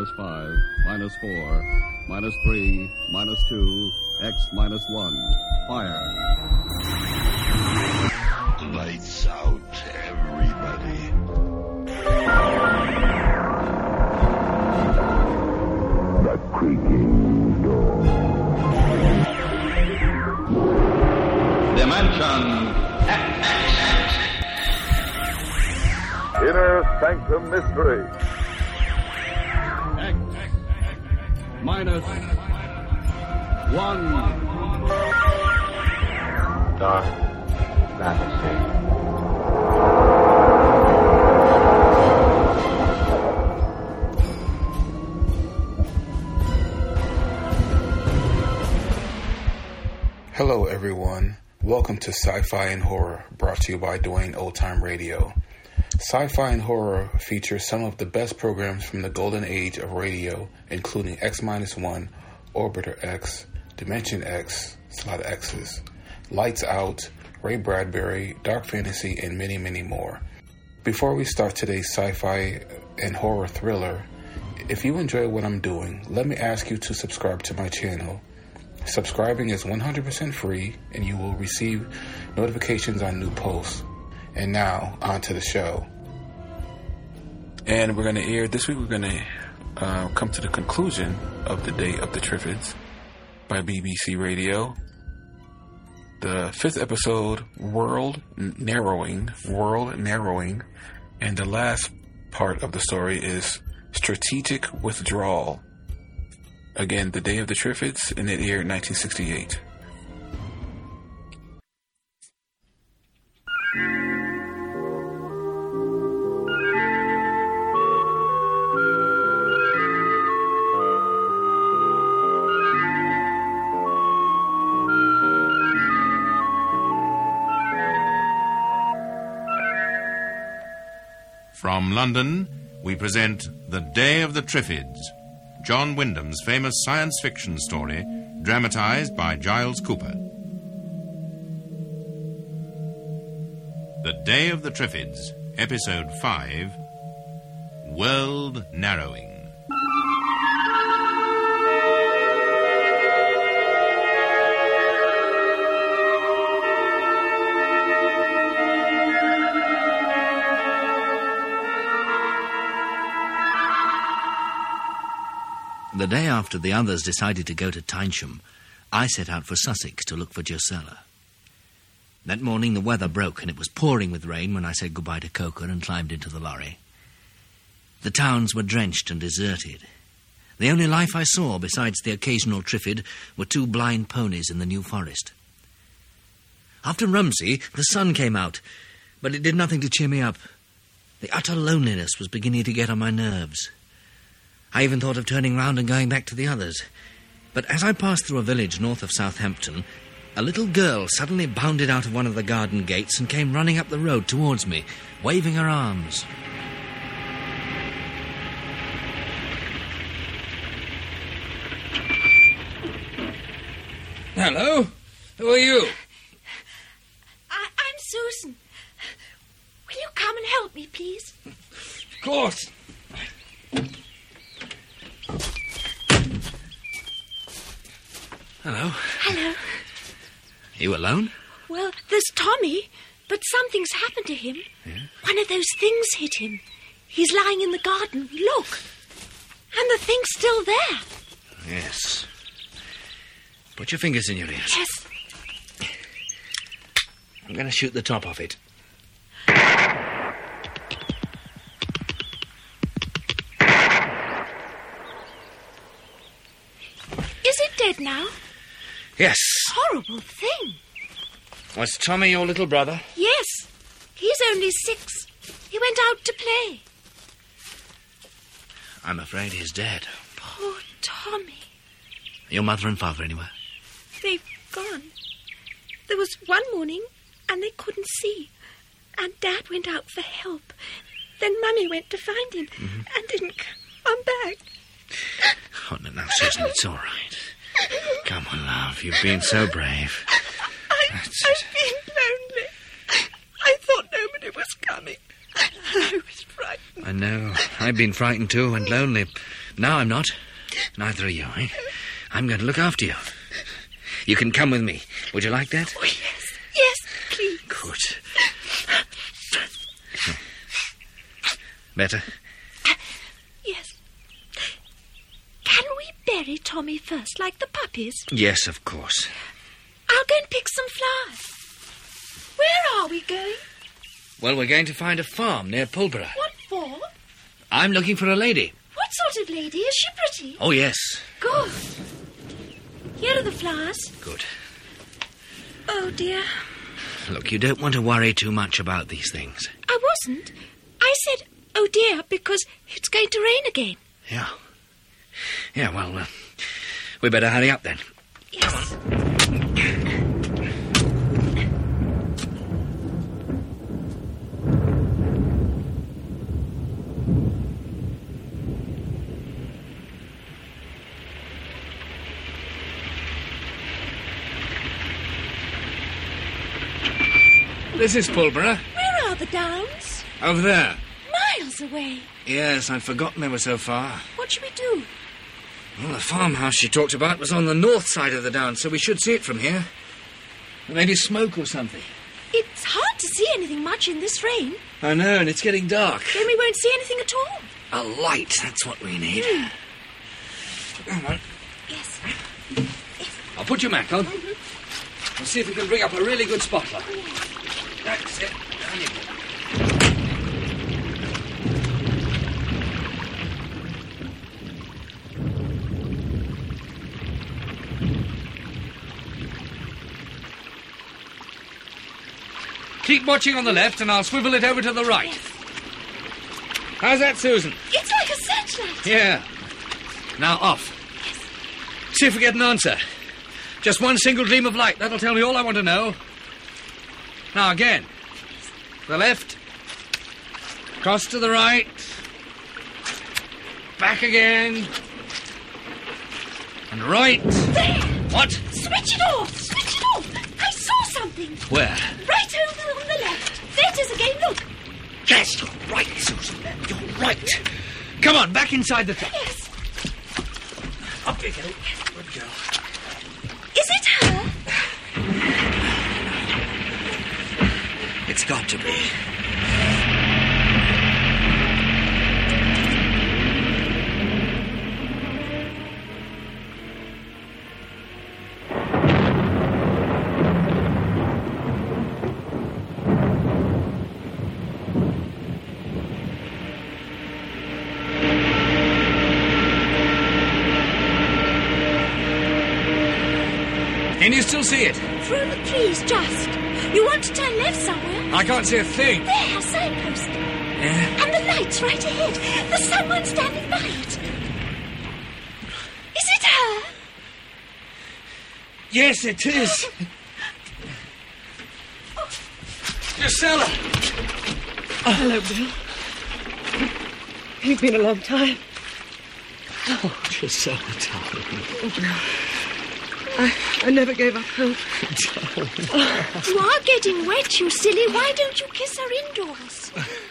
minus 5, minus 4, minus 3, minus 2, X minus 1. Fire. Lights out, everybody. The creaking door. Dimension X. Inner Sanctum Mystery. X minus 1. Dark fantasy. Hello everyone, welcome to Sci-Fi and Horror, brought to you by Dwayne Old Time Radio. Sci-Fi and Horror features some of the best programs from the golden age of radio, including X-1, Orbiter X, Dimension X, it's a lot of X's, Lights Out, Ray Bradbury, Dark Fantasy, and many, many more. Before we start today's sci-fi and horror thriller, if you enjoy what I'm doing, let me ask you to subscribe to my channel. Subscribing is 100% free, and you will receive notifications on new posts. And now, on to the show. And this week we're going to come to the conclusion of The Day of the Triffids by BBC Radio. The 5th episode, World Narrowing, and the last part of the story is Strategic Withdrawal. Again, The Day of the Triffids, and it aired in 1968. From London, we present The Day of the Triffids, John Wyndham's famous science fiction story, dramatized by Giles Cooper. The Day of the Triffids, Episode 5, World Narrowing. The day after the others decided to go to Tynesham, I set out for Sussex to look for Josella. That morning the weather broke and it was pouring with rain when I said goodbye to Coker and climbed into the lorry. The towns were drenched and deserted. The only life I saw, besides the occasional Triffid, were 2 blind ponies in the New Forest. After Rumsey, the sun came out, but it did nothing to cheer me up. The utter loneliness was beginning to get on my nerves. I even thought of turning round and going back to the others. But as I passed through a village north of Southampton, a little girl suddenly bounded out of one of the garden gates and came running up the road towards me, waving her arms. Hello? Who are you? I'm Susan. Will you come and help me, please? Of course. Hello. Hello. You alone? Well, there's Tommy, but something's happened to him. Yeah? One of those things hit him. He's lying in the garden. Look. And the thing's still there. Yes. Put your fingers in your ears. Yes. I'm going to shoot the top off it. Is it dead now? Yes. Horrible thing. Was Tommy your little brother? Yes. He's only 6. He went out to play. I'm afraid he's dead. Poor Tommy. Your mother and father anywhere? They've gone. There was one morning and they couldn't see. And Dad went out for help. Then Mummy went to find him and didn't come back. Oh, no, Susan, it's all right. Come on, love. You've been so brave. I've been lonely. I thought nobody was coming. I was frightened. I know. I've been frightened too and lonely. Now I'm not. Neither are you, eh? I'm going to look after you. You can come with me. Would you like that? Oh, yes. Yes, please. Good. Better? Yes. Can we bury Tommy first, like the puppies? Yes, of course. I'll go and pick some flowers. Where are we going? Well, we're going to find a farm near Pulborough. What for? I'm looking for a lady. What sort of lady? Is she pretty? Oh, yes. Good. Here are the flowers. Good. Oh, dear. Look, you don't want to worry too much about these things. I wasn't. I said, oh, dear, because it's going to rain again. Yeah. Yeah, well, we better hurry up then. Yes. This is Pulborough. Where are the downs? Over there. Miles away. Yes, I'd forgotten they were so far. What should we do? Well, the farmhouse she talked about was on the north side of the downs, so we should see it from here. Maybe smoke or something. It's hard to see anything much in this rain. I know, and it's getting dark. Then we won't see anything at all. A light, that's what we need. Come on. Yes. I'll put your Mac on. We'll see if we can bring up a really good spotlight. That's it. Down you go. Keep watching on the left and I'll swivel it over to the right. Yes. How's that, Susan? It's like a searchlight. Yeah. Now off. Yes. See if we get an answer. Just one single gleam of light. That'll tell me all I want to know. Now again. The left. Cross to the right. Back again. And right. There! What? Switch it off! Switch it off! I saw something. Where? Right over on the left. There it is again, look. Yes, you're right, Susan. You're right. Come on, back inside the truck. Yes. Up you go. Good girl. Is it her? It's got to be. Can you still see it? Through the trees, just. You want to turn left somewhere? I can't see a thing. There, a signpost. Yeah? And the light's right ahead. There's someone standing by it. Is it her? Yes, it is. Gisela! Hello, Bill. You've been a long time. Oh, Gisela, darling. I never gave up hope. You are getting wet, you silly. Why don't you kiss her indoors?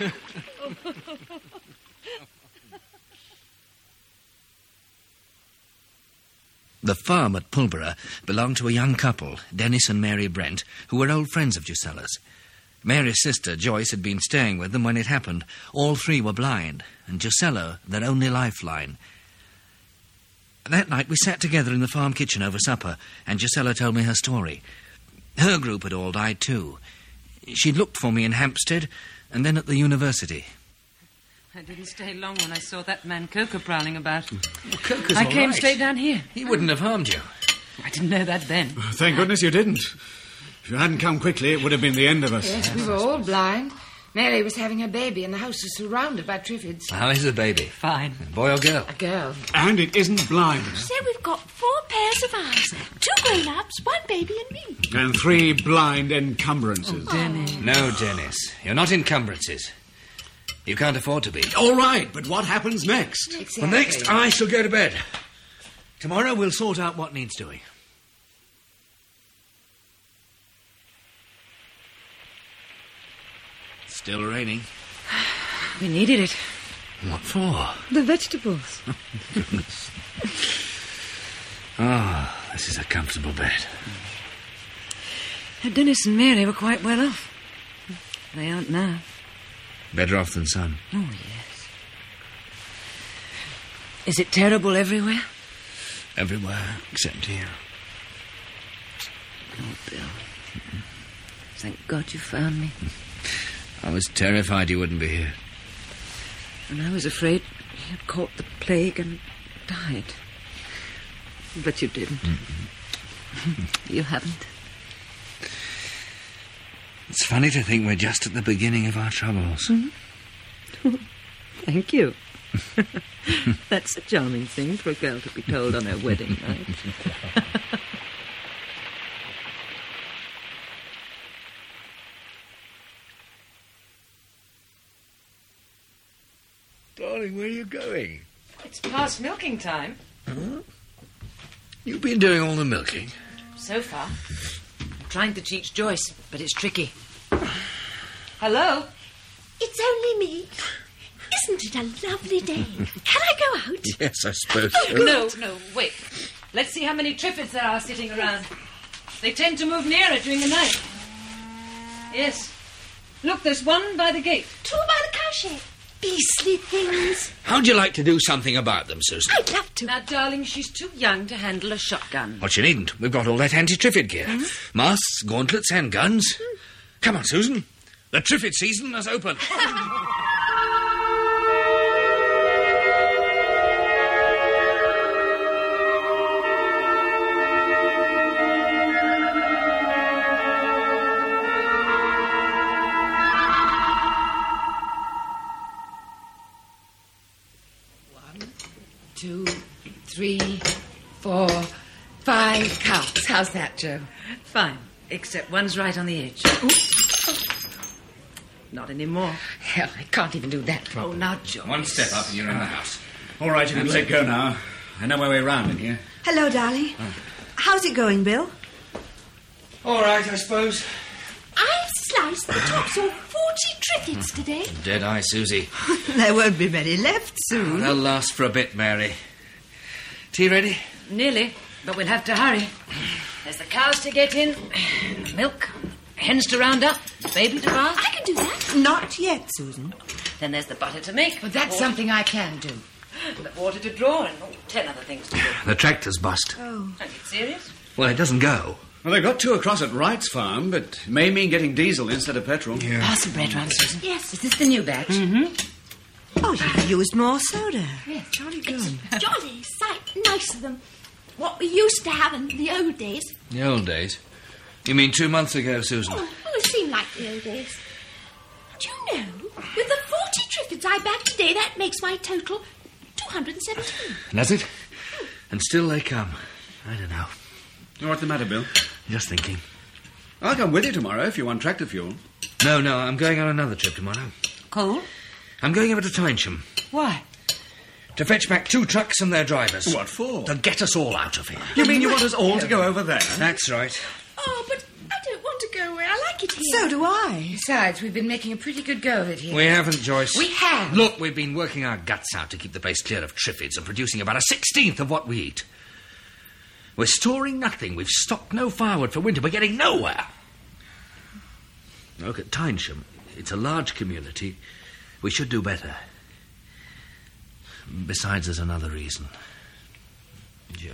The farm at Pulborough belonged to a young couple, Dennis and Mary Brent, who were old friends of Gisela's. Mary's sister, Joyce, had been staying with them when it happened. All three were blind, and Gisela, their only lifeline. That night we sat together in the farm kitchen over supper, and Gisela told me her story. Her group had all died too. She'd looked for me in Hampstead, and then at the university. I didn't stay long when I saw that man Coker prowling about. Well, Coker's I all came right. straight down here. He wouldn't have harmed you. I didn't know that then. Thank goodness you didn't. If you hadn't come quickly, it would have been the end of us. Yes, we were all blind. Mary was having her baby, and the house was surrounded by Triffids. How is the baby? Fine. Boy or girl? A girl. And it isn't blind. So we've got 4 pairs of eyes. 2 grown-ups, 1 baby and me. And 3 blind encumbrances. Dennis. No, Dennis. You're not encumbrances. You can't afford to be. All right, but what happens next? Exactly. Well, next, I shall go to bed. Tomorrow we'll sort out what needs doing. Still raining. We needed it. What for? The vegetables. Goodness. Oh, this is a comfortable bed. Dennis and Mary were quite well off. They aren't now. Better off than Son. Oh, yes. Is it terrible everywhere? Everywhere except here. Oh, Bill. Thank God you found me. I was terrified you wouldn't be here. And I was afraid you had caught the plague and died. But you didn't. You haven't. It's funny to think we're just at the beginning of our troubles. Mm-hmm. Thank you. That's a charming thing for a girl to be told on her wedding night. Darling, where are you going? It's past milking time. Huh? You've been doing all the milking? So far. I'm trying to teach Joyce, but it's tricky. Hello? It's only me. Isn't it a lovely day? Can I go out? Yes, I suppose so. No, wait. Let's see how many Triffids there are sitting around. They tend to move nearer during the night. Yes. Look, there's one by the gate. Two by the cowshed. Beastly things. How'd you like to do something about them, Susan? I'd love to. Now, darling, she's too young to handle a shotgun. Well, she needn't. We've got all that anti-Triffid gear. Masks, gauntlets and guns. Come on, Susan. The Triffid season has opened. Two, 3, 4, 5 counts. How's that, Joe? Fine, except one's right on the edge. Not anymore. Hell, I can't even do that properly. Oh, now, Joyce. One step up and you're in the house. All right, you can let go now. I know my way around in here. Hello, darling. How's it going, Bill? All right, I suppose. I've sliced the tops off 40 Triffids today. Dead eye, Susie. There won't be many left soon. They'll last for a bit, Mary. Tea ready? Nearly, but we'll have to hurry. There's the cows to get in, milk, hens to round up, baby to bath. I can do that. Not yet, Susan. Then there's the butter to make. Well, that's something I can do. The water to draw and 10 other things to do. The tractor's bust. Oh. Are you serious? Well, it doesn't go. Well, they've got 2 across at Wright's farm, but it may mean getting diesel instead of petrol. Yeah. Pass the bread round, Susan. Yes. Is this the new batch? Mm-hmm. Oh, you've used more soda. Yes. Jolly good. It's jolly sight nicer than what we used to have in the old days. The old days? You mean 2 months ago, Susan? Oh, it seemed like the old days. Do you know, with the 40 Triffids I bagged today, that makes my total 217. Does it? And still they come. I don't know. What's the matter, Bill? Just thinking. I'll come with you tomorrow if you want tractor fuel. No, I'm going on another trip tomorrow. Coal? I'm going over to Tynesham. Why? To fetch back 2 trucks and their drivers. What for? To get us all out of here. You mean you want us all to go over there? That's right. Oh, but I don't want to go away. I like it here. So do I. Besides, we've been making a pretty good go of it here. We haven't, Joyce. We have. Look, we've been working our guts out to keep the place clear of Triffids and producing about a 16th of what we eat. We're storing nothing. We've stocked no firewood for winter. We're getting nowhere. Look at Tynesham. It's a large community. We should do better. Besides, there's another reason. Joe.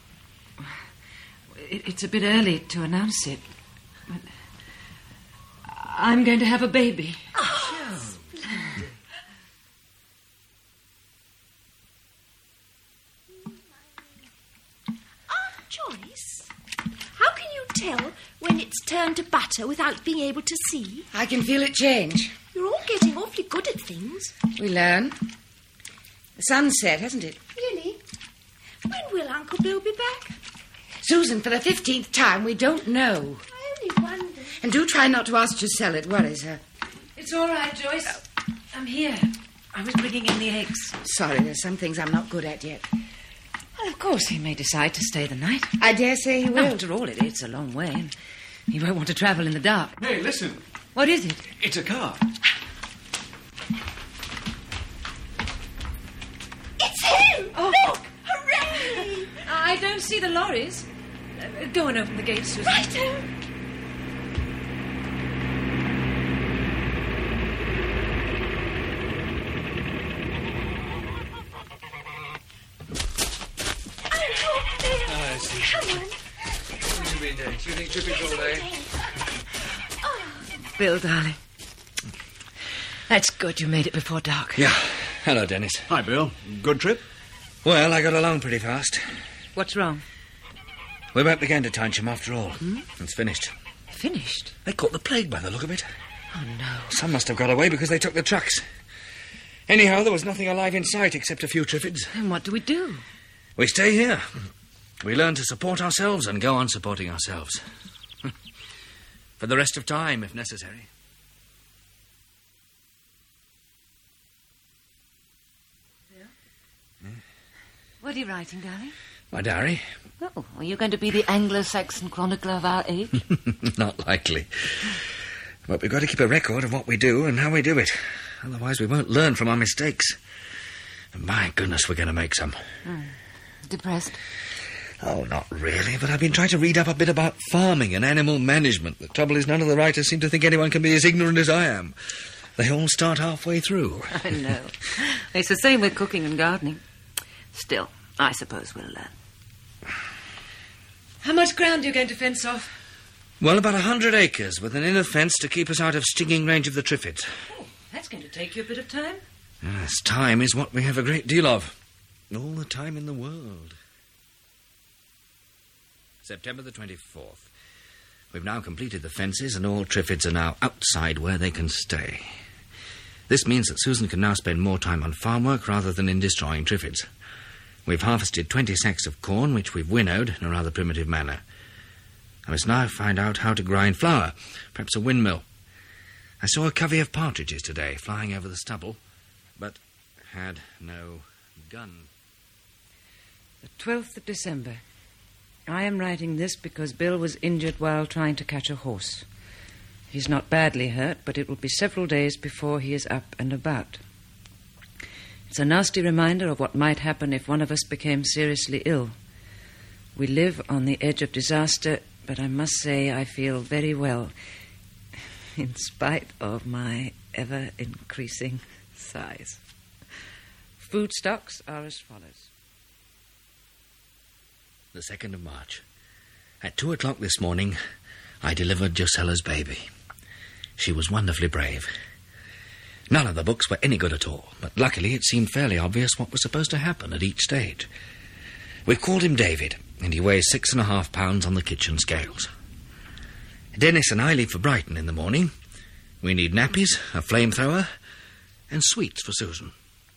It's a bit early to announce it. But I'm going to have a baby. Oh, Joyce, how can you tell when it's turned to butter without being able to see? I can feel it change. You're all getting awfully good at things. We learn. The sun's set, hasn't it? Really? When will Uncle Bill be back? Susan, for the 15th time, we don't know. I only wonder. And do try not to ask Giselle. It worries her. It's all right, Joyce. I'm here. I was bringing in the eggs. Sorry, there's some things I'm not good at yet. Well, of course, he may decide to stay the night. I dare say he will. After all, it's a long way, and he won't want to travel in the dark. Hey, listen. What is it? It's a car. don't see the lorries. Go and open the gate, Susan. Right. I see. Come on. What have you been doing? Shooting trippies all day? Bill, darling. That's good you made it before dark. Yeah. Hello, Dennis. Hi, Bill. Good trip? Well, I got along pretty fast. What's wrong? We won't begin to Tynsham after all. It's finished. Finished? They caught the plague by the look of it. Oh, no. Some must have got away because they took the trucks. Anyhow, there was nothing alive in sight except a few triffids. And what do we do? We stay here. We learn to support ourselves and go on supporting ourselves. For the rest of time, if necessary. What are you writing, darling? My diary. Oh, are you going to be the Anglo-Saxon chronicler of our age? Not likely. But we've got to keep a record of what we do and how we do it. Otherwise we won't learn from our mistakes. And my goodness, we're going to make some. Depressed? Oh, not really, but I've been trying to read up a bit about farming and animal management. The trouble is none of the writers seem to think anyone can be as ignorant as I am. They all start halfway through. I know. It's the same with cooking and gardening. Still, I suppose we'll learn. How much ground are you going to fence off? Well, about 100 acres, with an inner fence to keep us out of stinging range of the triffids. Oh, that's going to take you a bit of time. Yes, time is what we have a great deal of. All the time in the world. September the 24th. We've now completed the fences and all triffids are now outside where they can stay. This means that Susan can now spend more time on farm work rather than in destroying triffids. We've harvested 20 sacks of corn, which we've winnowed in a rather primitive manner. I must now find out how to grind flour, perhaps a windmill. I saw a covey of partridges today flying over the stubble, but had no gun. The 12th of December. I am writing this because Bill was injured while trying to catch a horse. He's not badly hurt, but it will be several days before he is up and about. It's a nasty reminder of what might happen if one of us became seriously ill. We live on the edge of disaster, but I must say I feel very well, in spite of my ever-increasing size. Food stocks are as follows. The 2nd of March. At 2 o'clock this morning, I delivered Josella's baby. She was wonderfully brave. None of the books were any good at all, but luckily it seemed fairly obvious what was supposed to happen at each stage. We've called him David, and he weighs 6.5 pounds on the kitchen scales. Dennis and I leave for Brighton in the morning. We need nappies, a flamethrower, and sweets for Susan.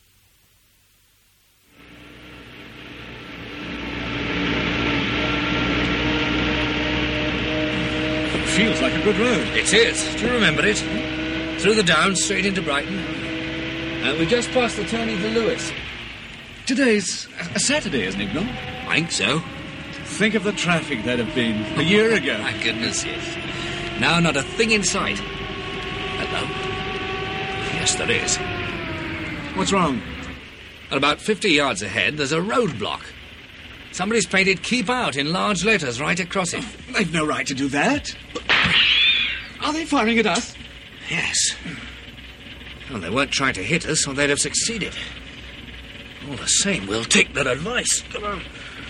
Feels like a good road. It is. Do you remember it? Through the Downs, straight into Brighton. And we just passed the turning for Lewis. Today's a Saturday, isn't it, Bill? I think so. Think of the traffic there'd have been a year ago. My goodness, yes. Now not a thing in sight. Hello? Yes, there is. What's wrong? About 50 yards ahead, there's a roadblock. Somebody's painted "Keep Out" in large letters right across it. They've no right to do that. Are they firing at us? Yes. Well, they weren't trying to hit us, or they'd have succeeded. All the same, we'll take their advice. Come on.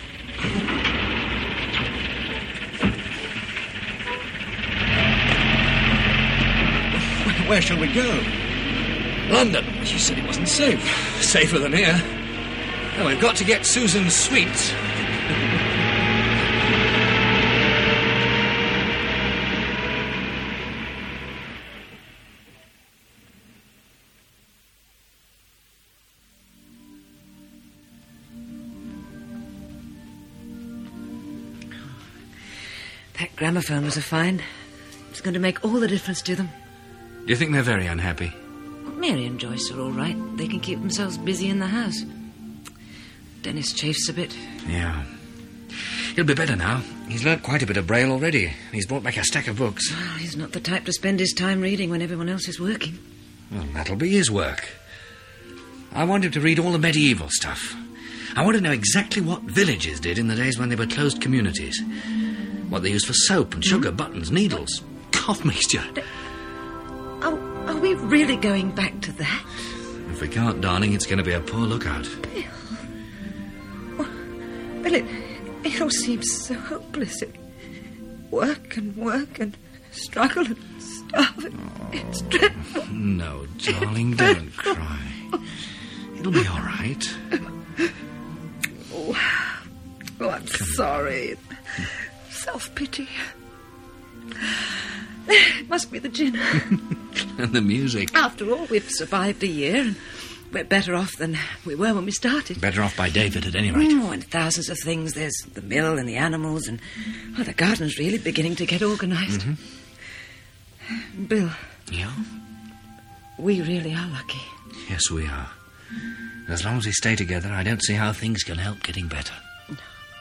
Where shall we go? London. She said it wasn't safe. Safer than here. Well, we've got to get Susan's sweets. That gramophone was a find. It's going to make all the difference to them. Do you think they're very unhappy? Mary and Joyce are all right. They can keep themselves busy in the house. Dennis chafes a bit. Yeah. He'll be better now. He's learnt quite a bit of Braille already. He's brought back a stack of books. Well, he's not the type to spend his time reading when everyone else is working. Well, that'll be his work. I want him to read all the medieval stuff. I want to know exactly what villages did in the days when they were closed communities. What they used for soap and sugar, buttons, needles, cough mixture. Are we really going back to that? If we can't, darling, it's going to be a poor lookout. Bill, it all seems so hopeless. Work and struggle and starve. It's dreadful. No, darling, don't cry. It'll be all right. Oh, I'm sorry. Self-pity. It must be the gin. And the music. After all, we've survived a year and we're better off than we were when we started. Better off by David, at any rate. And thousands of things. There's the mill and the animals and the garden's really beginning to get organised. Mm-hmm. Bill. Yeah? We really are lucky. Yes, we are. As long as we stay together, I don't see how things can help getting better. No.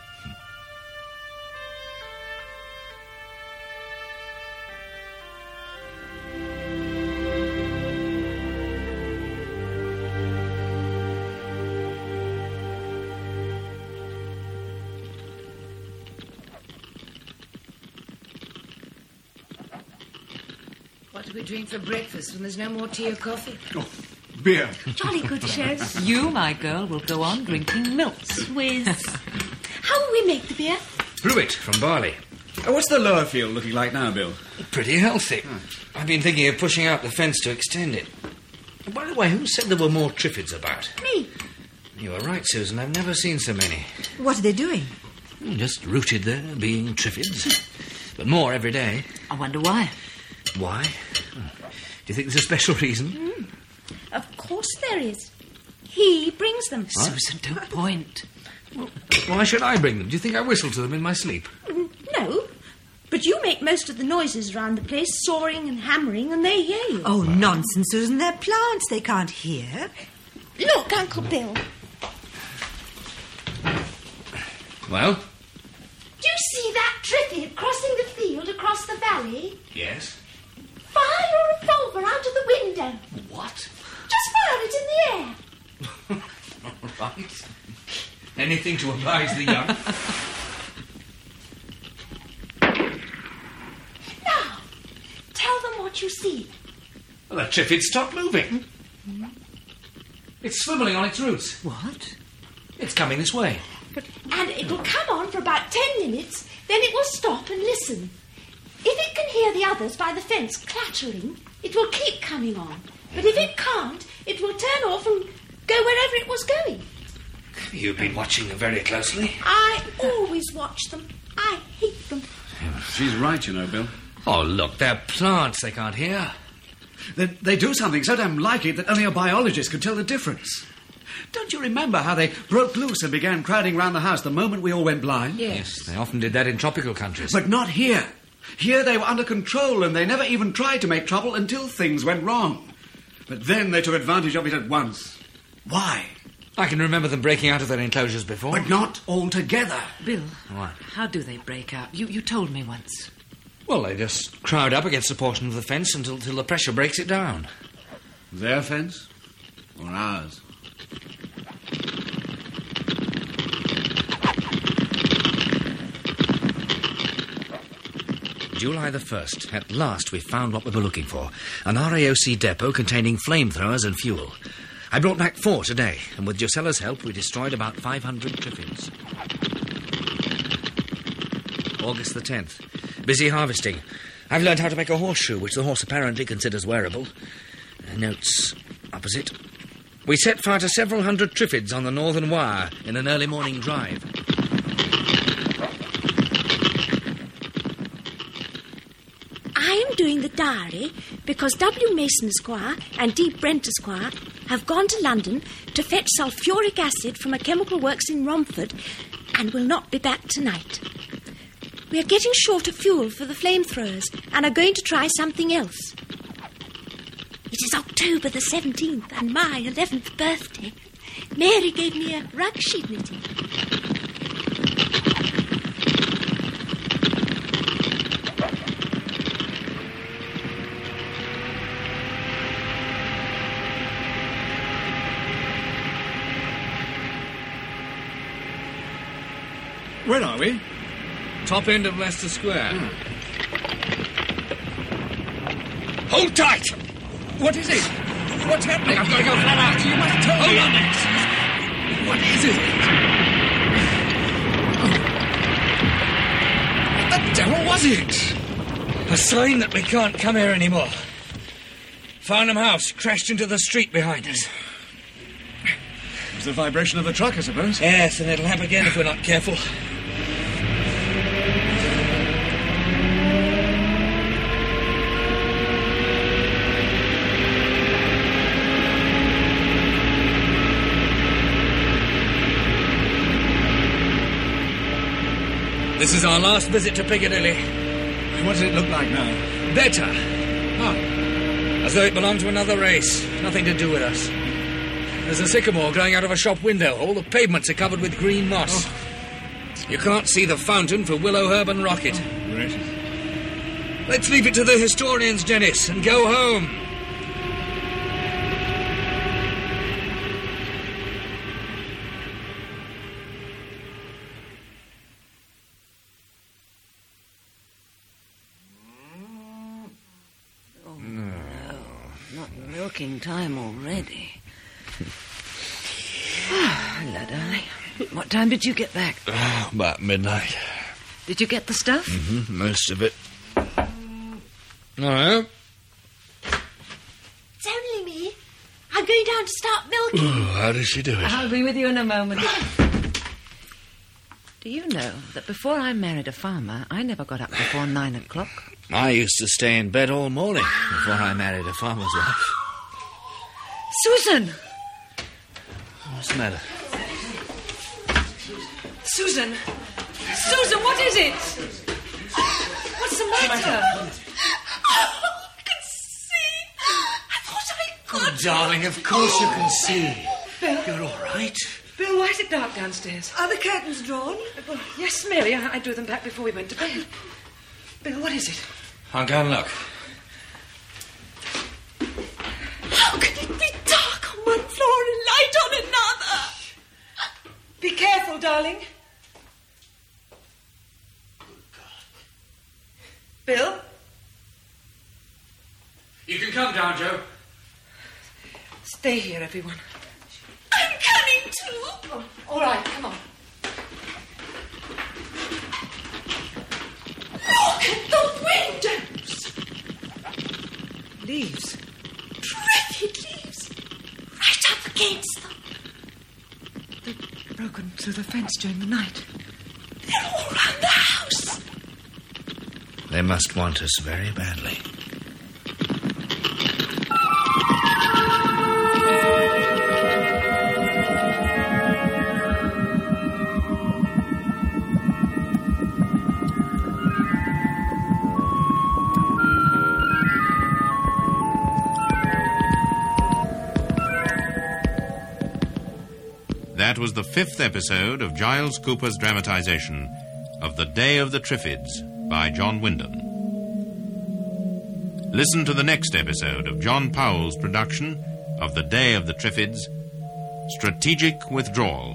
What do we drink for breakfast when there's no more tea or coffee? Oh, beer. Jolly good, Shez. You, my girl, will go on drinking milk. Whiz. How will we make the beer? Brew it from barley. What's the lower field looking like now, Bill? Pretty healthy. I've been thinking of pushing out the fence to extend it. By the way, who said there were more Triffids about? Me. You were right, Susan. I've never seen so many. What are they doing? Just rooted there, being Triffids. But more every day. I wonder why. Why? Do you think there's a special reason? Of course there is. He brings them. What? Susan, don't point. Well, why should I bring them? Do you think I whistle to them in my sleep? No. But you make most of the noises around the place, sawing and hammering, and they hear you. Oh, nonsense, Susan. They're plants. They can't hear. Look, Uncle Bill. Well? Do you see that Triffid crossing the field across the valley? Yes. Fire a revolver out of the window. What? Just fire it in the air. All right. Anything to advise the young. Now, tell them what you see. Well, the Triffid stopped moving. It's swiveling on its roots. What? It's coming this way. And it'll come on for about 10 minutes, then it will stop and listen. If it can hear the others by the fence clattering, it will keep coming on. But if it can't, it will turn off and go wherever it was going. You've been watching them very closely. I always watch them. I hate them. She's right, you know, Bill. Oh, look, they're plants they can't hear. They do something so damn like it that only a biologist could tell the difference. Don't you remember how they broke loose and began crowding round the house the moment we all went blind? Yes, they often did that in tropical countries. But not here. Here they were under control and they never even tried to make trouble until things went wrong. But then they took advantage of it at once. Why? I can remember them breaking out of their enclosures before. But not all together. Bill, What? how do they break out? You told me once. Well, they just crowd up against a portion of the fence until the pressure breaks it down. Their fence? Or ours? July the 1st. At last we found what we were looking for. An RAOC depot containing flamethrowers and fuel. I brought back 4 today, and with Josella's help we destroyed about 500 Triffids. August the 10th. Busy harvesting. I've learned how to make a horseshoe, which the horse apparently considers wearable. Notes opposite. We set fire to several hundred Triffids on the Northern Wire in an early morning drive. I am doing the diary because W. Mason Esquire and D. Brent Esquire have gone to London to fetch sulphuric acid from a chemical works in Romford and will not be back tonight. We are getting short of fuel for the flamethrowers and are going to try something else. It is October the 17th and my 11th birthday. Mary gave me a rug sheet knitting. Where are we? Top end of Leicester Square. Hold tight! What is it? What's happening? I've got to go flat out. You must tell me. Hold on, Max. What is it? What the devil was it? A sign that we can't come here anymore. Farnham House crashed into the street behind us. It was the vibration of the truck, I suppose. Yes, and it'll happen again if we're not careful. This is our last visit to Piccadilly. What does it look like now? Better. Oh. As though it belonged to another race. Nothing to do with us. There's a sycamore growing out of a shop window. All the pavements are covered with green moss. Oh. You can't see the fountain for Willow Herb and Rocket. Gracious. Let's leave it to the historians, Dennis, and go home. Milking time already. Hello, darling. What time did you get back? About midnight. Did you get the stuff? Mm-hmm, most of it. Hello? It's only me. I'm going down to start milking. Oh, how does she do it? I'll be with you in a moment. Do you know that before I married a farmer, I never got up before 9 o'clock? I used to stay in bed all morning before I married a farmer's wife. Susan! What's the matter? Susan! Susan, what is it? What's the matter? Oh, I can see. I thought I could. Oh, darling, of course you can see. Bill. You're all right. Bill, why is it dark downstairs? Are the curtains drawn? Well, yes, Mary. I drew them back before we went to bed. Bill, what is it? I'll go and look. How can it be dark on one floor and light on another? Be careful, darling. Bill? You can come down, Joe. Stay here, everyone. I'm coming too. Oh, all right, come on. Look at the windows. Leaves. Dreaded leaves. Right up against them. They've broken through the fence during the night. They're all round the house. They must want us very badly. That was the 5th episode of Giles Cooper's dramatisation of The Day of the Triffids by John Wyndham. Listen to the next episode of John Powell's production of The Day of the Triffids, Strategic Withdrawal.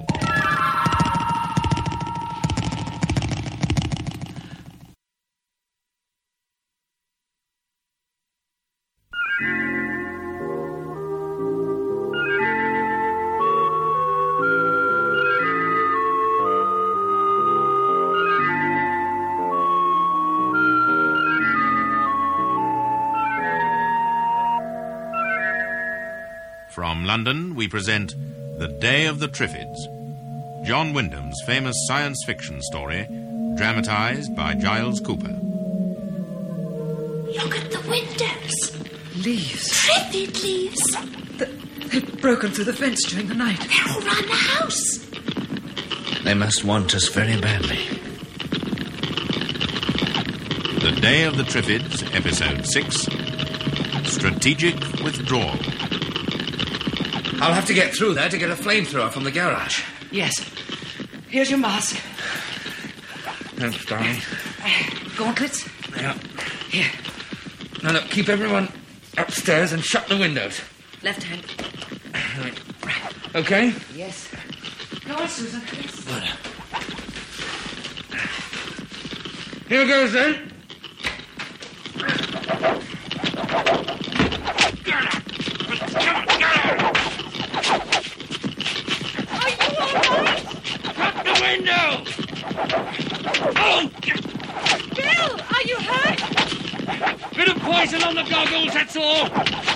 From London, we present The Day of the Triffids, John Wyndham's famous science fiction story, dramatised by Giles Cooper. Look at the windows. Leaves. Triffid leaves. They've broken through the fence during the night. They're all round the house. They must want us very badly. The Day of the Triffids, Episode 6, Strategic Withdrawal. I'll have to get through there to get a flamethrower from the garage. Yes. Here's your mask. Thanks, darling. Gauntlets? Yeah. Here. Now, look, keep everyone upstairs and shut the windows. Left hand. Right. Okay? Yes. Go on, Susan. Yes. Good. Here goes then. Are you all right? Shut the window! Oh! Bill, are you hurt? Bit of poison on the goggles, that's all.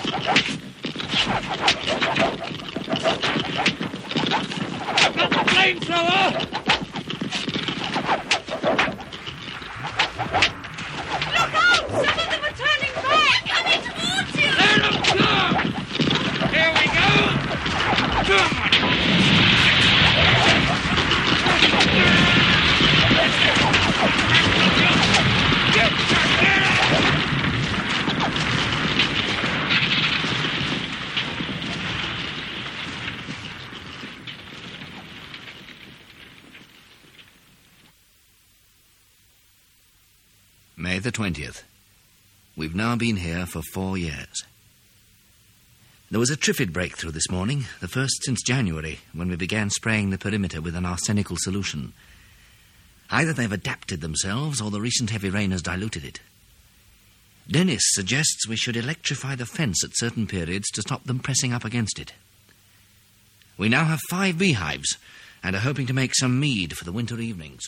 I've got the flamethrower. Look out! Some of them are turning back! They're coming towards you! Let them come! Here we go! May the 20th. We've now been here for 4 years. There was a Triffid breakthrough this morning, the first since January, when we began spraying the perimeter with an arsenical solution. Either they've adapted themselves, or the recent heavy rain has diluted it. Dennis suggests we should electrify the fence at certain periods to stop them pressing up against it. We now have 5 beehives, and are hoping to make some mead for the winter evenings.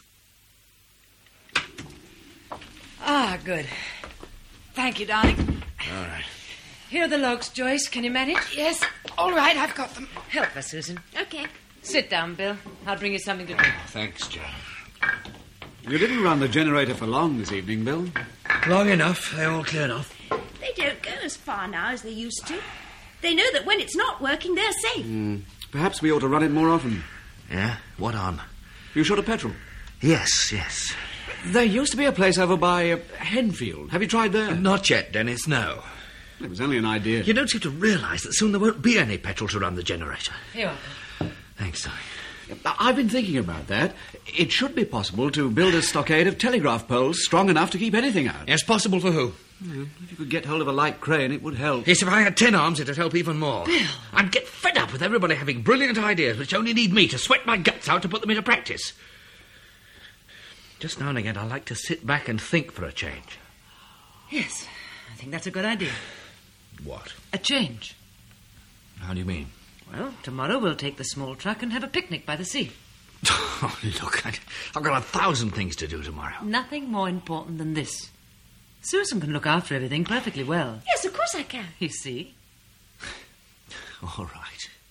Ah, good. Thank you, darling. All right. Here are the logs, Joyce. Can you manage? Yes, all right, I've got them. Help us, Susan. Okay. Sit down, Bill. I'll bring you something to drink. Thanks, Joe. You didn't run the generator for long this evening, Bill. Long enough. They're all cleared off. They don't go as far now as they used to. They know that when it's not working, they're safe. Perhaps we ought to run it more often. Yeah? What on? You short of petrol? Yes. There used to be a place over by Henfield. Have you tried there? Not yet, Dennis, no. It was only an idea. You don't seem to realise that soon there won't be any petrol to run the generator. Here you are. Thanks, darling. I've been thinking about that. It should be possible to build a stockade of telegraph poles strong enough to keep anything out. Yes, possible for who? If you could get hold of a light crane, it would help. Yes, if I had 10 arms, it'd help even more. Bill. I'd get fed up with everybody having brilliant ideas which only need me to sweat my guts out to put them into practice. Just now and again, I like to sit back and think for a change. Yes, I think that's a good idea. What? A change. How do you mean? Well, tomorrow we'll take the small truck and have a picnic by the sea. Oh, look, I've got 1,000 things to do tomorrow. Nothing more important than this. Susan can look after everything perfectly well. Yes, of course I can. You see? All right.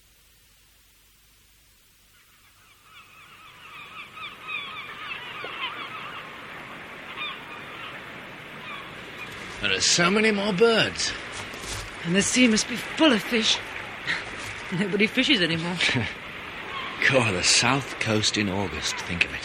There are so many more birds. And the sea must be full of fish. Nobody fishes anymore. God, the South Coast in August, think of it.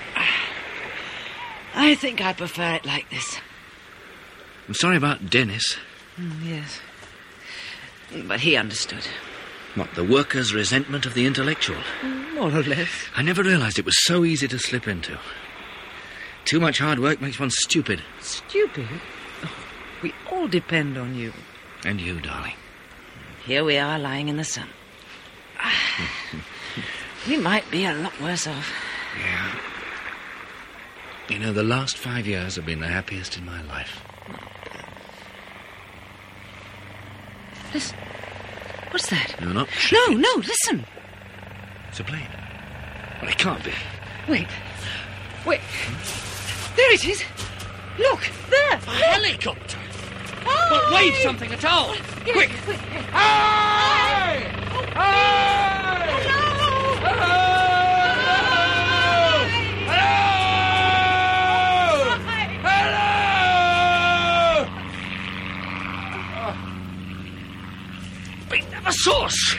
I think I prefer it like this. I'm sorry about Dennis. Yes. But he understood. What, the worker's resentment of the intellectual? More or less. I never realised it was so easy to slip into. Too much hard work makes one stupid. Stupid? Oh, we all depend on you. And you, darling. Here we are lying in the sun. We might be a lot worse off. Yeah. You know, the last 5 years have been the happiest in my life. Listen. What's that? No, not... No, listen. It's a plane. Well, it can't be. Wait. There it is. Look, there. A helicopter. Oh, But wave something at all. Yes, Quick. quick. Hey! Hey! Hello! Hello! Big source.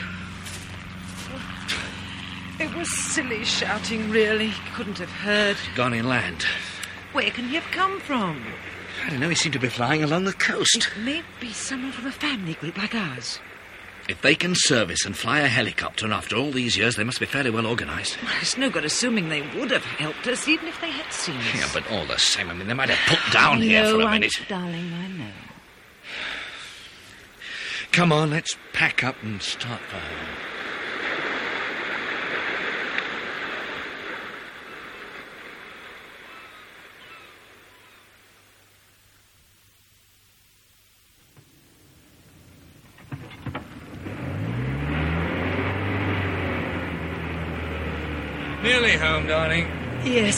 It was silly shouting, really. Couldn't have heard. Gone inland. Where can he have come from? I don't know, he seemed to be flying along the coast. It may be someone from a family group like ours. If they can service and fly a helicopter after all these years, they must be fairly well organised. Well, it's no good assuming they would have helped us, even if they had seen us. Yeah, but all the same, I mean, they might have put down here for a minute. Darling, I know. Come on, let's pack up and start for home. Nearly home, darling. Yes.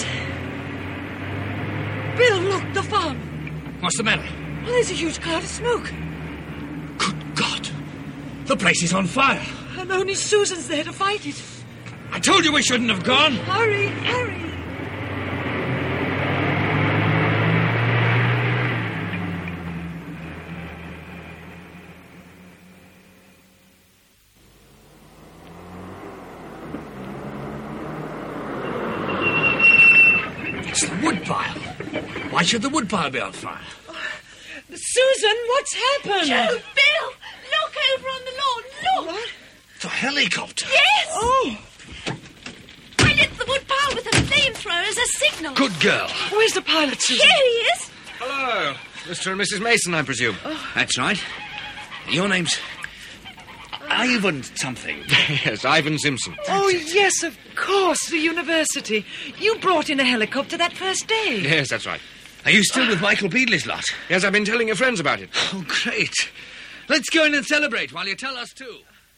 Bill, look, the farm. What's the matter? Well, there's a huge cloud of smoke. Good God! The place is on fire. And only Susan's there to fight it. I told you we shouldn't have gone. Hurry, hurry. It's the woodpile. Why should the woodpile be on fire? Susan, what's happened? Joe, Bill, look over on the lawn. Look. What? The helicopter. Yes. Oh. I lit the woodpile with a flamethrower as a signal. Good girl. Where's the pilot, Susan? Here he is. Hello. Mr. and Mrs. Mason, I presume. Oh. That's right. Your name's Ivan something. Yes, Ivan Simpson. Oh, yes, of course, the university. You brought in a helicopter that first day. Yes, that's right. Are you still with Michael Beadley's lot? Yes, I've been telling your friends about it. Oh, great. Let's go in and celebrate while you tell us too.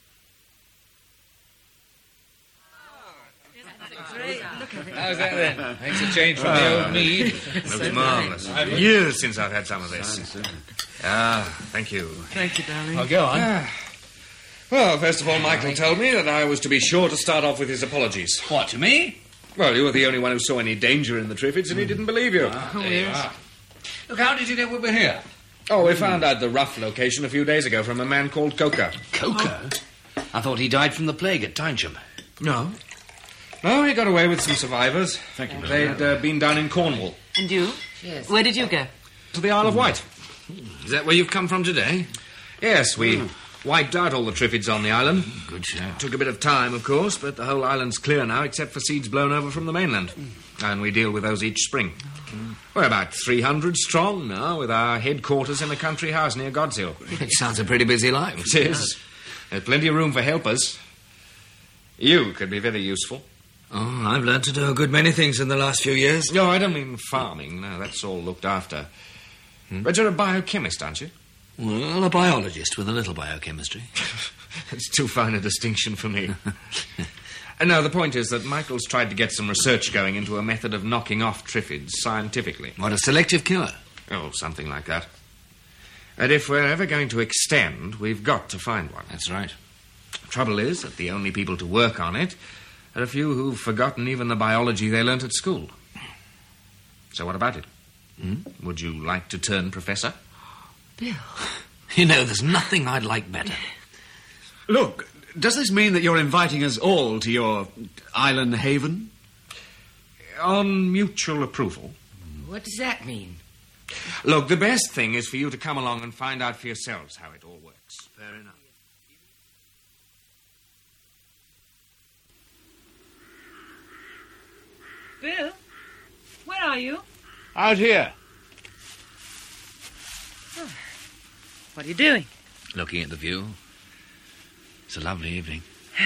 How's that then? Makes a change from the old mead. Looks marvellous. Years since I've had some of this. Thank you. Thank you, darling. I'll go on. Well, first of all, Michael told me that I was to be sure to start off with his apologies. What, to me? Well, you were the only one who saw any danger in the Triffids, and he didn't believe you. Oh, yes. Look, how did you know we were here? Oh, we found out the rough location a few days ago from a man called Coker. Coker? I thought he died from the plague at Tynesham. No. No, he got away with some survivors. Thank you. They'd been down in Cornwall. And you? Yes. Where did you go? To the Isle of Wight. Is that where you've come from today? Yes, we wiped out all the Triffids on the island. Good shout. Took a bit of time, of course, but the whole island's clear now, except for seeds blown over from the mainland. And we deal with those each spring. We're about 300 strong now, with our headquarters in a country house near God's Hill. It sounds a pretty busy life. It is. There's plenty of room for helpers. You could be very useful. Oh, I've learned to do a good many things in the last few years. No, I don't mean farming. No, that's all looked after. But you're a biochemist, aren't you? Well, a biologist with a little biochemistry. It's too fine a distinction for me. No, the point is that Michael's tried to get some research going into a method of knocking off Triffids scientifically. What, a selective killer? Oh, something like that. And if we're ever going to extend, we've got to find one. That's right. Trouble is that the only people to work on it are a few who've forgotten even the biology they learnt at school. So what about it? Would you like to turn professor? Bill. You know, there's nothing I'd like better. Look, does this mean that you're inviting us all to your island haven? On mutual approval. What does that mean? Look, the best thing is for you to come along and find out for yourselves how it all works. Fair enough. Bill, where are you? Out here. Oh. What are you doing? Looking at the view. It's a lovely evening.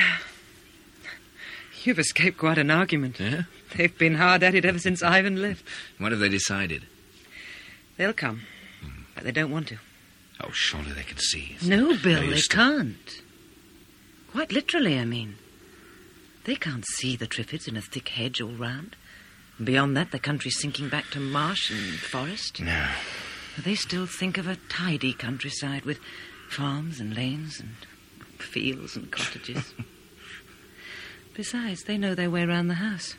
You've escaped quite an argument. Yeah? They've been hard at it ever since Ivan left. What have they decided? They'll come, but they don't want to. Oh, surely they can see. No, Bill, No they use to- can't. Quite literally, I mean. They can't see the Triffids in a thick hedge all round. And beyond that, the country's sinking back to marsh and forest. No. But they still think of a tidy countryside with farms and lanes and fields and cottages. Besides, they know their way round the house.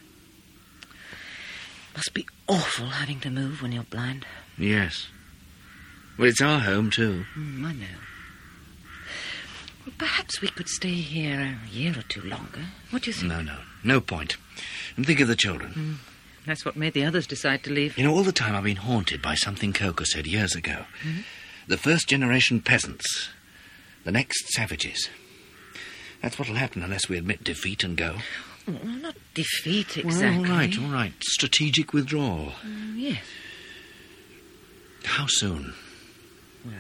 Must be awful having to move when you're blind. Yes. Well, it's our home, too. I know. Well, perhaps we could stay here a year or two longer. What do you think? No. No point. And think of the children. That's what made the others decide to leave. You know, all the time I've been haunted by something Coker said years ago. The first-generation peasants. The next savages. That's what'll happen unless we admit defeat and go. Well, not defeat, exactly. Well, all right. Strategic withdrawal. Yes. How soon? Well,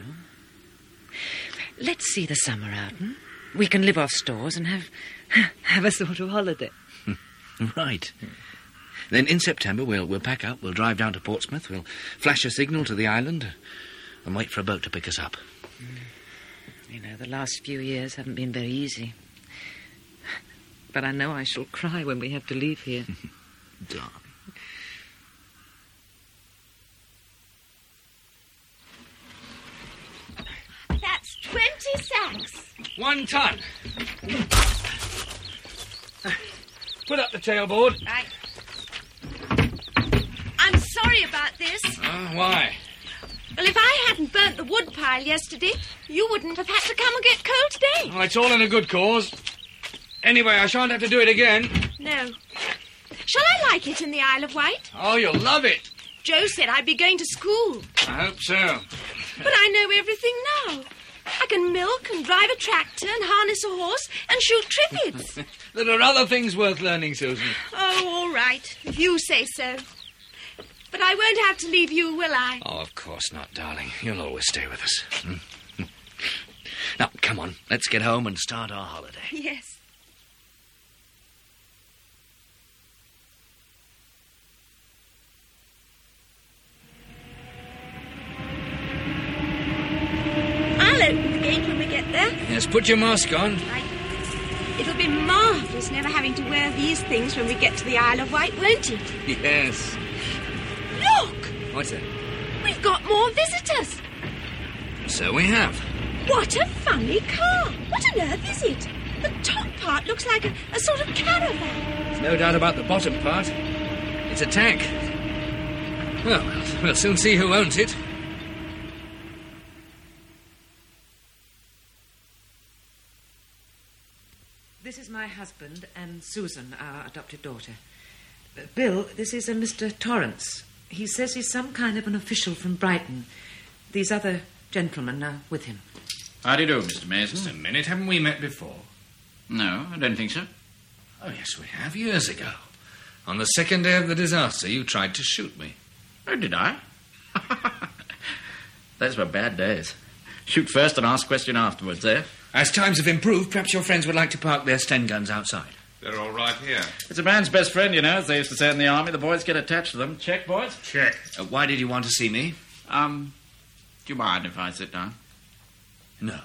let's see the summer out. We can live off stores and have a sort of holiday. Right. Then in September we'll pack up, we'll drive down to Portsmouth, we'll flash a signal to the island and wait for a boat to pick us up. You know, the last few years haven't been very easy. But I know I shall cry when we have to leave here. Darling. That's 20 sacks. 1 ton. Put up the tailboard. Right. I'm sorry about this. Why? Well, if I hadn't burnt the wood pile yesterday, you wouldn't have had to come and get coal today. Oh, it's all in a good cause. Anyway, I shan't have to do it again. No. Shall I like it in the Isle of Wight? Oh, you'll love it. Joe said I'd be going to school. I hope so. But I know everything now. I can milk and drive a tractor and harness a horse and shoot triffids. There are other things worth learning, Susan. Oh, all right, if you say so. But I won't have to leave you, will I? Oh, of course not, darling. You'll always stay with us. Now, come on. Let's get home and start our holiday. Yes. I'll open the gate when we get there. Yes, put your mask on. Right. It'll be marvellous never having to wear these things when we get to the Isle of Wight, won't it? Yes. Look! What's that? We've got more visitors. So we have. What a funny car. What on earth is it? The top part looks like a sort of caravan. There's no doubt about the bottom part. It's a tank. Well, we'll soon see who owns it. This is my husband and Susan, our adopted daughter. Bill, this is a Mr. Torrance. He says he's some kind of an official from Brighton. These other gentlemen are with him. How do you do, Mr. Mason? Just a minute. Haven't we met before? No, I don't think so. Oh, yes, we have, years ago. On the second day of the disaster, you tried to shoot me. Oh, did I? Those were bad days. Shoot first and ask question afterwards, eh? As times have improved, perhaps your friends would like to park their Sten guns outside. They're all right here. It's a man's best friend, you know, as they used to say in the army. The boys get attached to them. Check, boys? Check. Why did you want to see me? Do you mind if I sit down? No.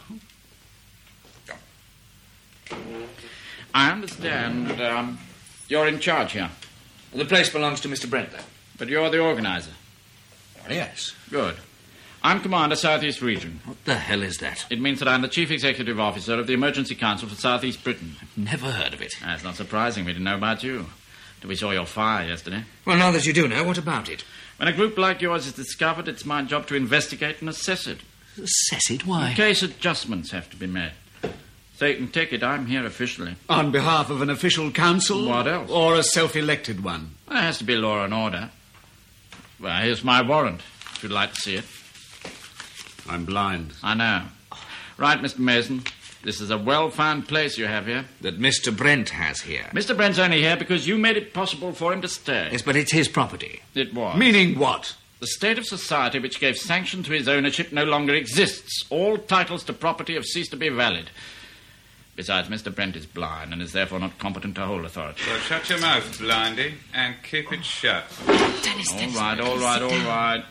I understand, you're in charge here. The place belongs to Mr. Brent, though. But you're the organizer. Oh, yes. Good. I'm Commander Southeast Region. What the hell is that? It means that I'm the Chief Executive Officer of the Emergency Council for Southeast Britain. Never heard of it. That's not surprising. We didn't know about you. Till we saw your fire yesterday. Well, now that you do know, what about it? When a group like yours is discovered, it's my job to investigate and assess it. Assess it? Why? In case adjustments have to be made. So you can take it, I'm here officially. On behalf of an official council? What else? Or a self-elected one? Well, there has to be law and order. Well, here's my warrant, if you'd like to see it. I'm blind. I know. Right, Mr. Mason. This is a well-found place you have here. That Mr. Brent has here. Mr. Brent's only here because you made it possible for him to stay. Yes, but it's his property. It was. Meaning what? The state of society which gave sanction to his ownership no longer exists. All titles to property have ceased to be valid. Besides, Mr. Brent is blind and is therefore not competent to hold authority. So shut your mouth, Blindy, and keep it shut. Dennis, All right.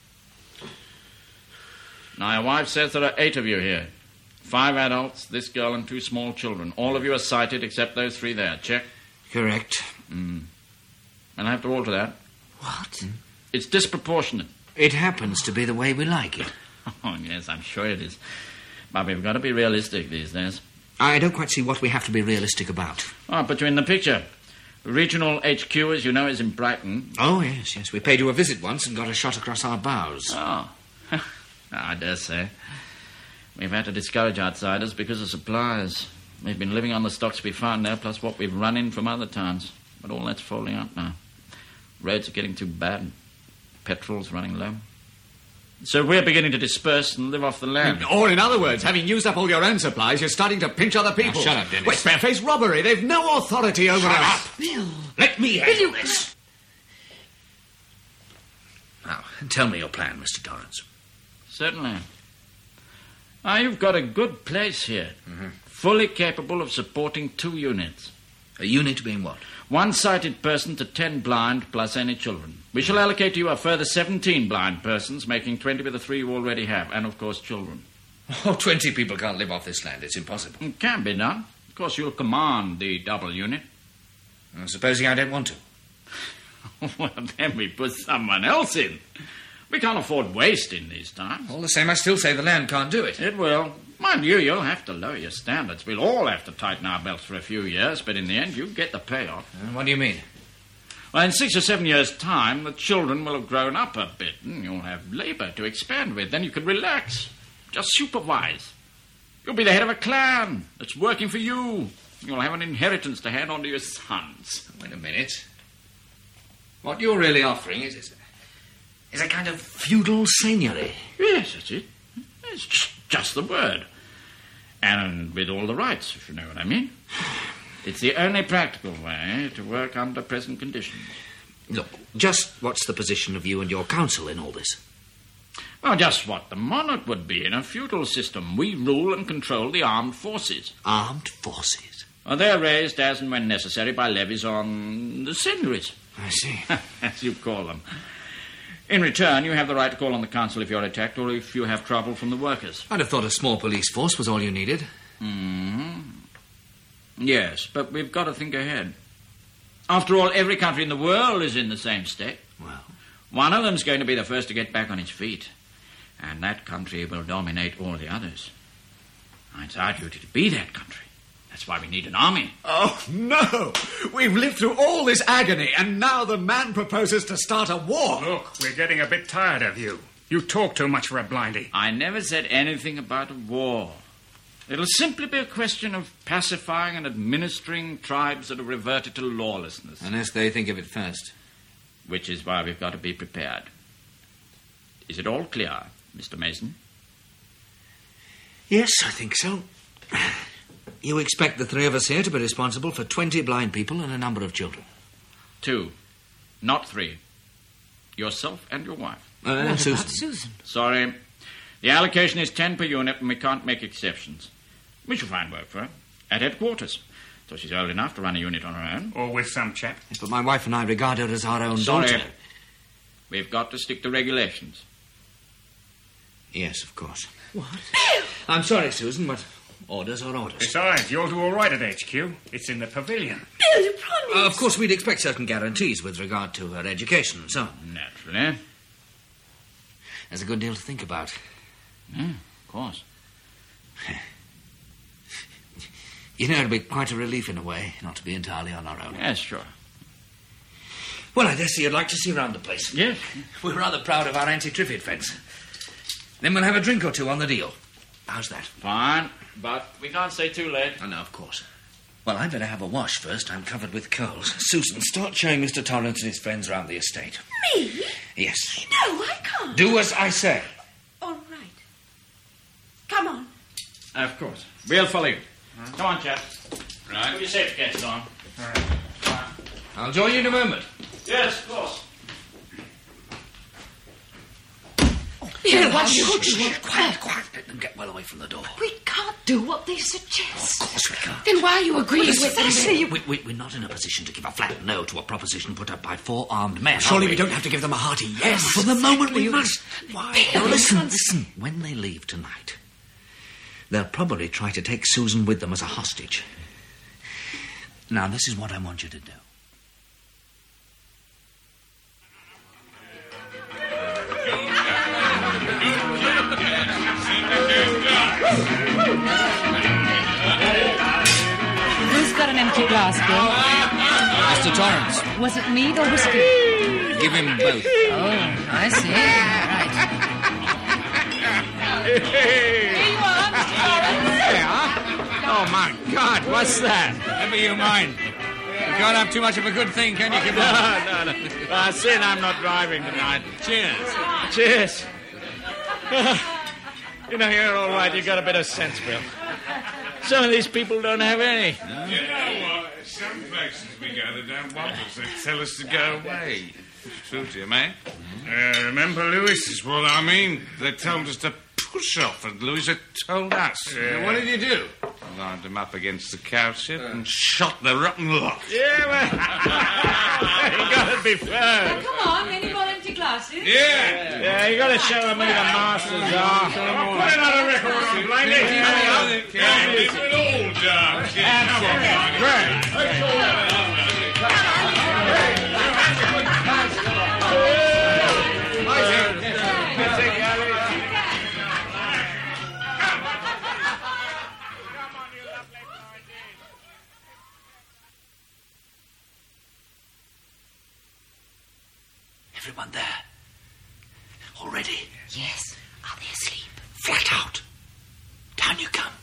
Now, your wife says there are 8 of you here. 5 adults, this girl and 2 small children. All of you are sighted except those 3 there. Check? Correct. And I have to alter that. What? It's disproportionate. It happens to be the way we like it. Oh, yes, I'm sure it is. But we've got to be realistic these days. I don't quite see what we have to be realistic about. Oh, I'll put you in the picture. Regional HQ, as you know, is in Brighton. Oh, yes. We paid you a visit once and got a shot across our bows. Oh. I dare say. We've had to discourage outsiders because of supplies. We've been living on the stocks we found there, plus what we've run in from other towns. But all that's falling out now. Roads are getting too bad, and petrol's running low. So we're beginning to disperse and live off the land. Or, in other words, having used up all your own supplies, you're starting to pinch other people. Now, shut up, Dennis. Well, it's barefaced robbery. They've no authority over us. Shut up. Bill. Let me handle this. Now, tell me your plan, Mr. Torrance. Certainly. Now, you've got a good place here. Fully capable of supporting 2 units. A unit being what? 1 sighted person to 10 blind, plus any children. We shall allocate to you a further 17 blind persons, making 20 with the 3 you already have, and, of course, children. Oh, 20 people can't live off this land. It's impossible. It can be done. Of course, you'll command the double unit. Supposing I don't want to? Well, then we put someone else in. We can't afford waste in these times. All the same, I still say the land can't do it. It will. Mind you, you'll have to lower your standards. We'll all have to tighten our belts for a few years, but in the end, you get the payoff. What do you mean? Well, in 6 or 7 years' time, the children will have grown up a bit, and you'll have labour to expand with. Then you can relax. Just supervise. You'll be the head of a clan that's working for you. You'll have an inheritance to hand on to your sons. Wait a minute. What you're really offering is a kind of feudal seigneury. Yes, that's it. It's just the word. And with all the rights, if you know what I mean. It's the only practical way to work under present conditions. Look, just what's the position of you and your council in all this? Well, just what the monarch would be in a feudal system. We rule and control the armed forces. Armed forces? Well, they're raised as and when necessary by levies on the seigneuries. I see. As you call them. In return, you have the right to call on the council if you're attacked or if you have trouble from the workers. I'd have thought a small police force was all you needed. Yes, but we've got to think ahead. After all, every country in the world is in the same state. Well, one of them's going to be the first to get back on its feet. And that country will dominate all the others. Now, it's our duty to be that country. That's why we need an army. Oh, no! We've lived through all this agony, and now the man proposes to start a war. Look, we're getting a bit tired of you. You talk too much for a blindy. I never said anything about a war. It'll simply be a question of pacifying and administering tribes that have reverted to lawlessness. Unless they think of it first. Which is why we've got to be prepared. Is it all clear, Mr. Mason? Yes, I think so. You expect the three of us here to be responsible for 20 blind people and a number of children? 2, not 3. Yourself and your wife. And Susan. About Susan? Sorry. The allocation is 10 per unit, and we can't make exceptions. We shall find work for her at headquarters, so she's old enough to run a unit on her own. Or with some chap. Yes, but my wife and I regard her as our own Sorry. daughter. We've got to stick to regulations. Yes, of course. What? I'm sorry, Susan, but orders are orders. Besides, you'll do all right at HQ. It's in the pavilion. Bill, you promised. Of course, we'd expect certain guarantees with regard to her education and so on. Naturally. There's a good deal to think about. Of course. You know, it'd be quite a relief in a way, not to be entirely on our own. Yes, sure. Well, I dare say you'd like to see around the place. Yes. We're rather proud of our anti-triffid fence. Then we'll have a drink or two on the deal. How's that? Fine, but we can't stay too late. Oh, no, of course. Well, I'd better have a wash first. I'm covered with coals. Susan, start showing Mr. Torrance and his friends around the estate. Me? Yes. No, I can't. Do as I say. All right. Come on. Of course. We'll follow you. Come on, chaps. Right. Put your safety jackets on. All right. I'll join you in a moment. Yes, of course. Bill, What are you doing? Quiet, quiet. Let them get well away from the door. We can't do what they suggest. Of course we can't. Then why are you agreeing with them? We're not in a position to give a flat no to a proposition put up by 4 armed men. Surely we don't have to give them a hearty yes. For the moment we must. Why? Now listen. When they leave tonight, they'll probably try to take Susan with them as a hostage. Now, this is what I want you to do. Who's got an empty glass, Bill? Mr. Torrance. Was it mead or whiskey? Give him both. Oh, I see. Right. Here you are, Mr. Torrance. Oh, my God, what's that? Never you mind. You can't have too much of a good thing, can you, Kibble? No. Sin, I'm not driving tonight. Cheers. Cheers. You know, you're all right. You got a bit of sense, Bill. Some of these people don't have any. You know what? Some places we go that don't want us. They tell us to go away. It's true to you, mate. Remember, Lewis? Is what I mean. They told us to push off, and Lewis had told us. What did you do? Lined them up against the cowship and shot the rotten lot. Yeah, well, you got to be fair. Come on, any more empty glasses? glasses? Yeah, you got to show them who the masters are. Put another record on, Blaney. Keep it all, John. Everyone there? Already? Yes. Are they asleep? Flat out. Down you come.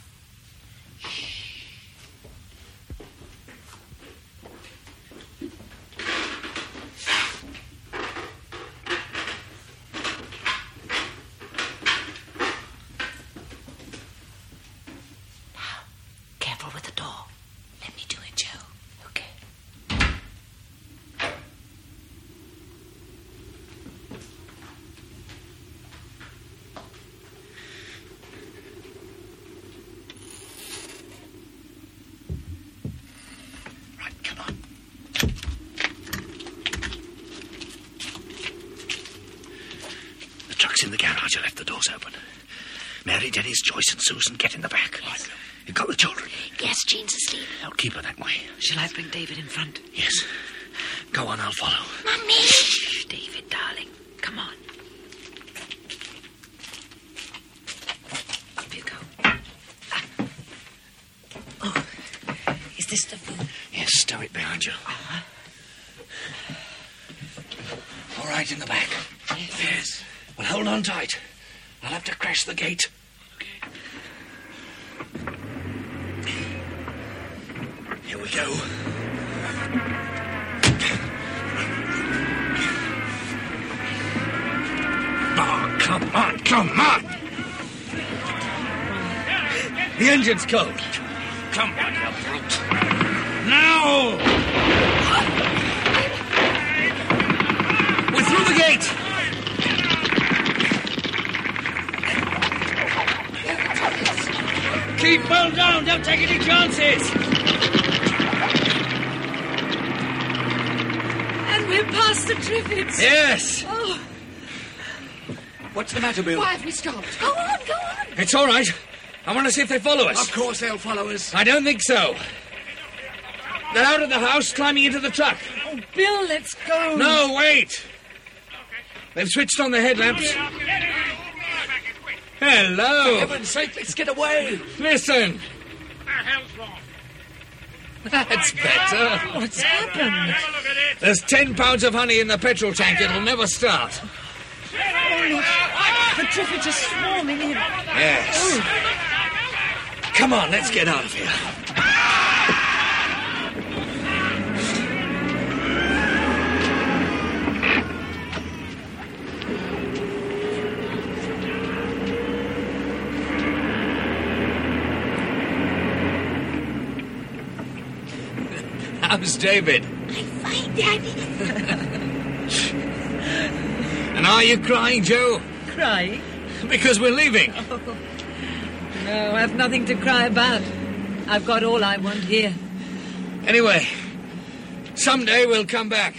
Now, careful with the door. Let me do it, Joe. Okay. The truck's in the garage. I left the doors open. Mary, Dennis, Joyce and Susan, get in the back. Yes. You've got the children. Yes, Jean's asleep. I'll keep her that way. Shall I bring David in front? Yes. Go on, I'll follow. Mummy! Shh, David, darling. Come on. Up you go. Oh, is this the food? Yes, stow it behind you. All right, in the back. Yes. Well, hold on tight. I'll have to crash the gate. Here we go. Oh, come on, come on! The engine's cold. Come on, you brute. Now! We're through the gate! Keep well down, don't take any chances! And we're past the Triffids. Yes! Oh, What's the matter, Bill? Why have we stopped? Go on, go on. It's all right. I want to see if they follow us. Of course they'll follow us. I don't think so. They're out of the house, climbing into the truck. oh, Bill, let's go. No, wait. They've switched on the headlamps. Hello. For heaven's sake, let's get away. Listen. What the hell's wrong? That's better. What's happened? Have a look at it. There's 10 pounds of honey in the petrol tank. It'll never start. Oh, look. The Triffids are swarming in. Yes. Come on, let's get out of here. How's David? I'm fine, Daddy. And are you crying, Joe? Crying? Because we're leaving. Oh, no, I've nothing to cry about. I've got all I want here. Anyway, someday we'll come back.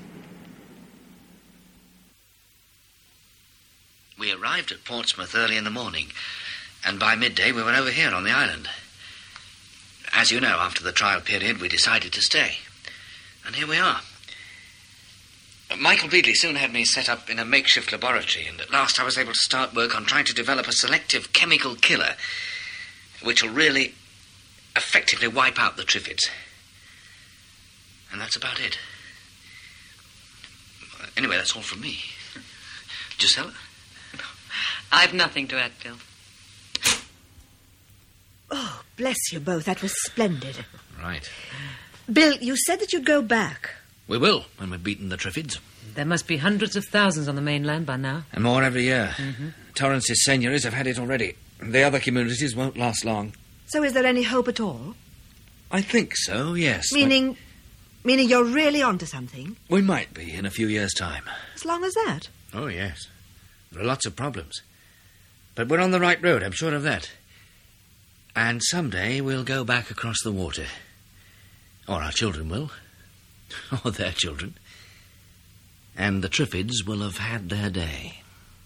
We arrived at Portsmouth early in the morning, and by midday we were over here on the island. As you know, after the trial period, we decided to stay. And here we are. Michael Beadley soon had me set up in a makeshift laboratory, and at last I was able to start work on trying to develop a selective chemical killer which will really effectively wipe out the Triffids. And that's about it. Anyway, that's all from me. Gisela? I've nothing to add, Bill. Oh, bless you both. That was splendid. Right. Bill, you said that you'd go back. We will, when we've beaten the Triffids. There must be hundreds of thousands on the mainland by now. And more every year. Mm-hmm. Torrance's seigneuries have had it already. The other communities won't last long. So is there any hope at all? I think so, yes. Meaning you're really onto something? We might be in a few years' time. As long as that? Oh, yes. There are lots of problems. But we're on the right road, I'm sure of that. And someday we'll go back across the water. Or our children will. Or their children. and the Triffids will have had their day.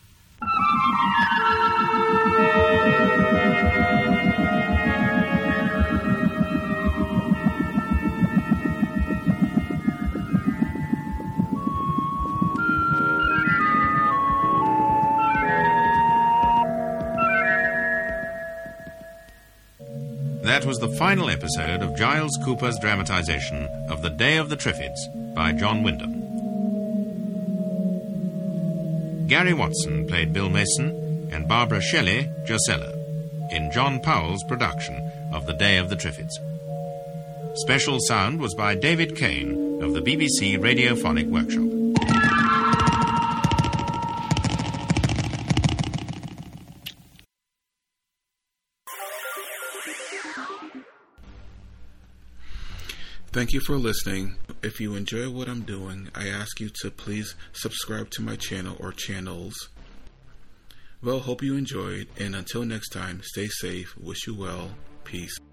That was the final episode of Giles Cooper's dramatisation of The Day of the Triffids by John Wyndham. Gary Watson played Bill Mason and Barbara Shelley Josella in John Powell's production of The Day of the Triffids. Special sound was by David Kane of the BBC Radiophonic Workshop. Thank you for listening. If you enjoy what I'm doing, I ask you to please subscribe to my channel or channels. Well, hope you enjoyed, and until next time, stay safe, wish you well, peace.